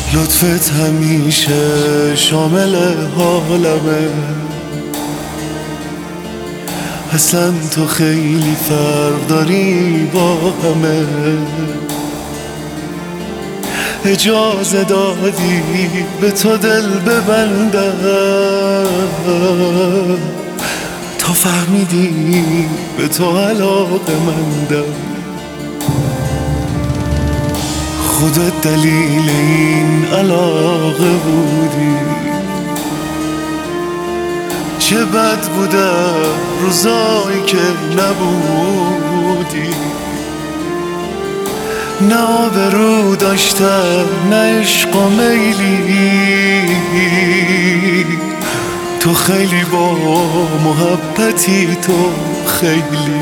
لطفت همیشه شامل حالمه، اصلا تو خیلی فرق داری با همه. اجازه دادی به تو دل ببندم، تا فهمیدی به تو علاقه مندم. خودت دلیل این علاقه بودی، چه بد بودم روزایی که نبودی. نه آبرو داشتم نه عشق و میلی، تو خیلی با محبتی، تو خیلی.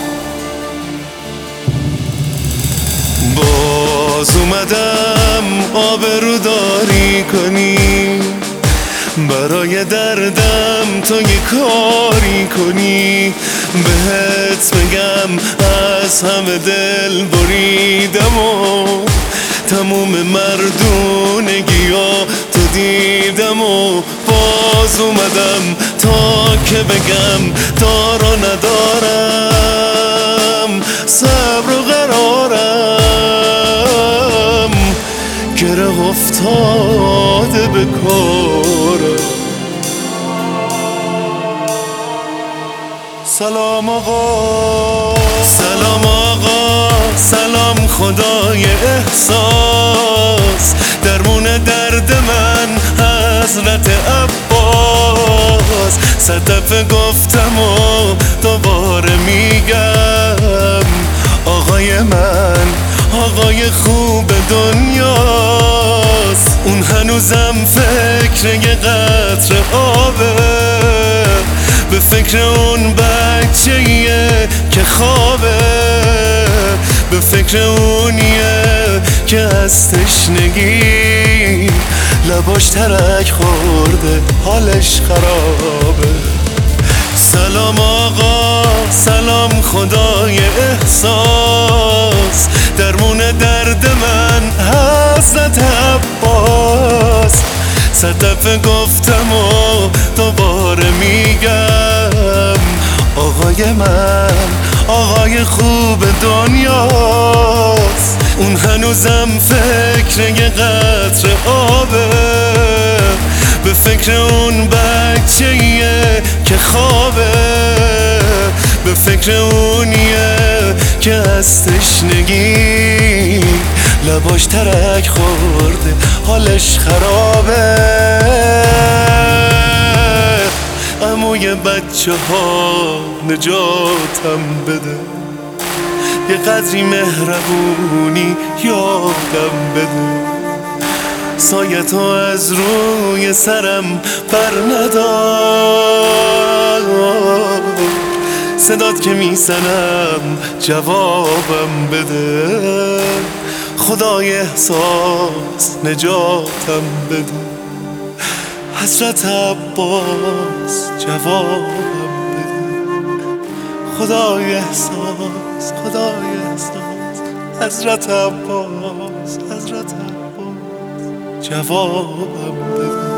باز اومدم آبرو داری کنی، برای دردم تو یه کاری کنی. بهت بگم از همه دل بریدم و تموم مردونگیا تو دیدم و باز اومدم تا که بگم دارا ندارم، صبر و قرارم گره افتاده به کارم. سلام آقا، سلام آقا، سلام خدای احساس، درمون درد من حضرت عباس. صد دفعه گفتم و دوباره میگم، آقای من آقای خوب دنیاست. اون هنوزم فکر یه قطره آبه، به فکر اون بچه‌ایه که خوابه، به فکر اونیه که از تشنگی لباش ترک خورده حالش خرابه. سلام آقا، سلام خدای احساس، درمون درد من حضرت عباس. صد دفعه گفتم و دوباره میگم، آقای من آقای خوب دنیاست. اون هنوزم فکر یه قطره آبه، به فکر اون بچه‌ایه که خوابه، به فکر اونیه که از تشنگی لباش ترک خورده حالش خرابه. عموی بچه ها نجاتم بده، یه قدری مهربونی یادم بده. سایه تو از روی سرم بر ندار، صدات که میزنم جوابم بده. خدای احساس نجاتم بده، حضرت عباس جوابم بده. خدای احساس، خدای احساس، حضرت عباس، حضرت عباس جوابم بده.